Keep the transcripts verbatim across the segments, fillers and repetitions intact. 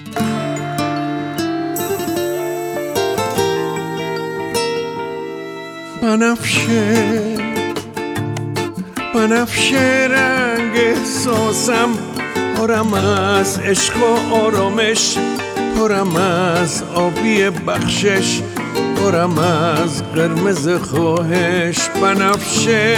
بنفشه بنفشه رنگ احساسم، پرم از عشق و آرامش، پرم از آبی بخشش، پرم از قرمز خواهش. بنفشه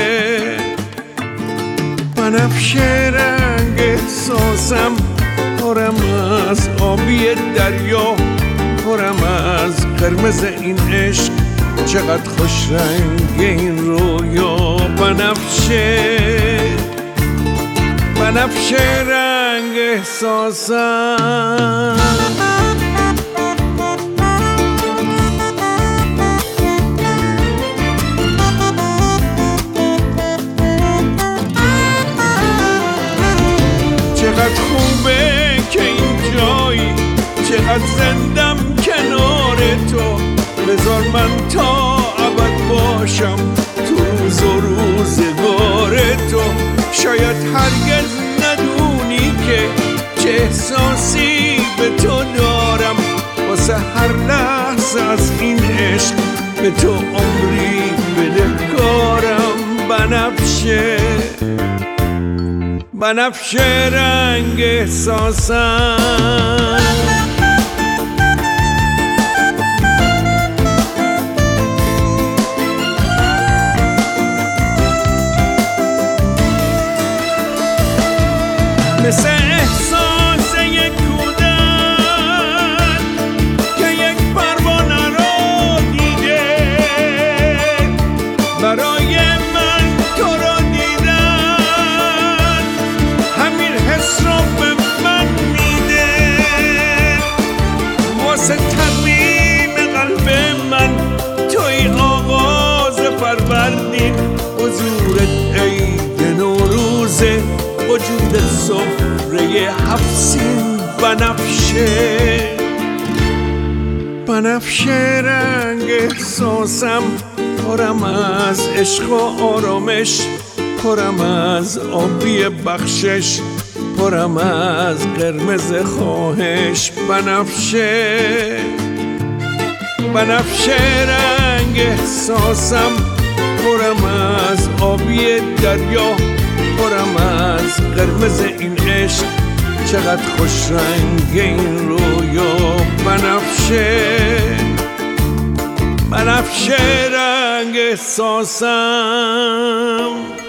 بنفشه رنگ احساسم، پرم از آبی دریا، پرم از قرمز این عشق، چقدر خوش رنگ این رویا. بنفشه بنفشه رنگ احساسم. چقدر خوبه که این جایی، چقدر زندم کنار تو، بذار من تا ابد باشم تو روز و روزگار تو. شاید هرگز ندونی که چه احساسی به تو دارم، واسه هر لحظه از این عشق به تو عمری بدهکارم. بنفشه بنفشه رنگ احساسم. مثل احساس یک کودک که یک پروانه رو دیده، برای من تو رو دیدن همین حس رو به من میده. واسه ترمیم قلب من توی آغاز فروردین، حضورت عید نوروزه، وجود سفره هفت سین. بنفشه بنفشه رنگ احساسم، پرم از عشق و آرامش، پرم از آبی بخشش، پرم از قرمز خواهش. بنفشه بنفشه رنگ احساسم، پرم از آبی دریا، پرم از قرمز این عشق، چقدر خوش رنگ این رویا. بنفشه بنفشه رنگ احساسم.